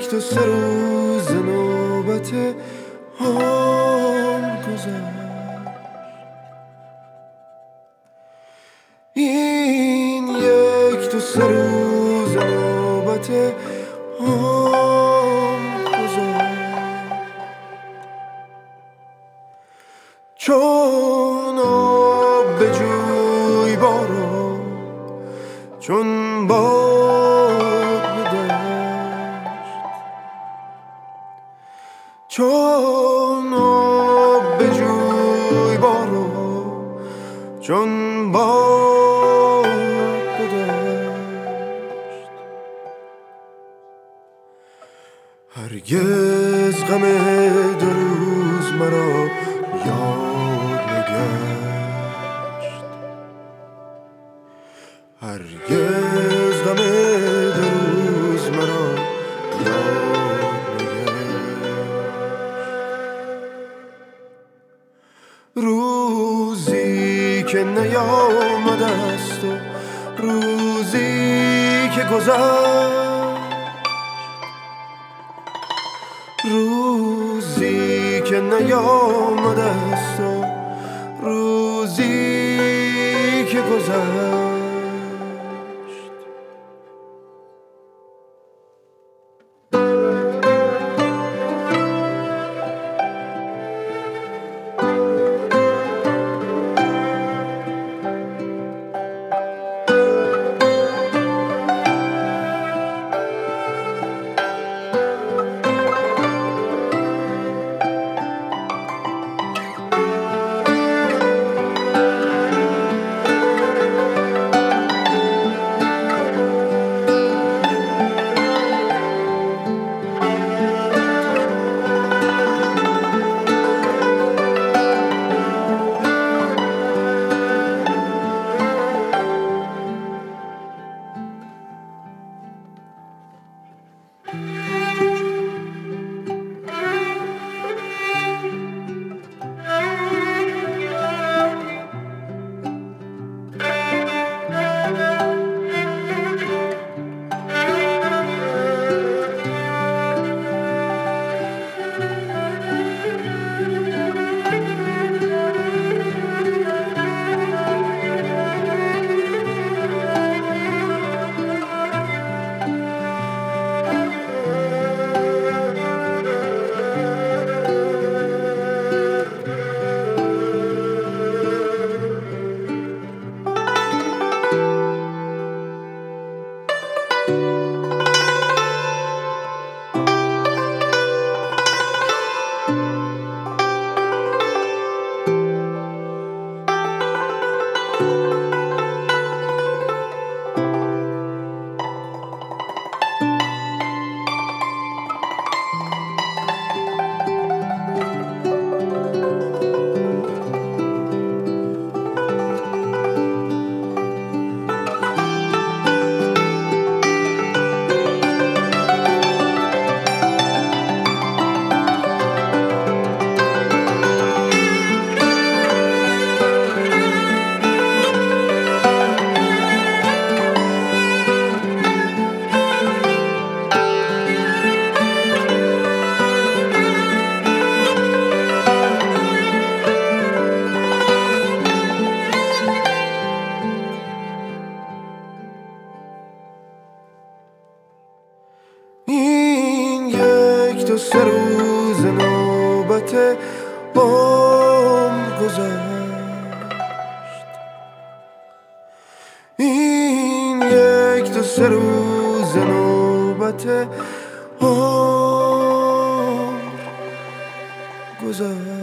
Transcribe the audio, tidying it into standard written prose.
دو سه روز نوبت عمر گذشت. این یک دو سه روز نوبت عمر گذشت. چون آب به جوی بارو، چون باد به دشت. چون آب به جوی بارو، چون باد به دشت. هرگز غم دو روز مرا یاد نگشت. هرگز غم دو روز مرا یاد نگشت. روزی که نیامده است و روزی که گذشت. روزی که نیامده است و روزی که گذشت. این یک دو سه روز نوبت عمر گذشت. این یک دو سه روز نوبت عمر گذشت.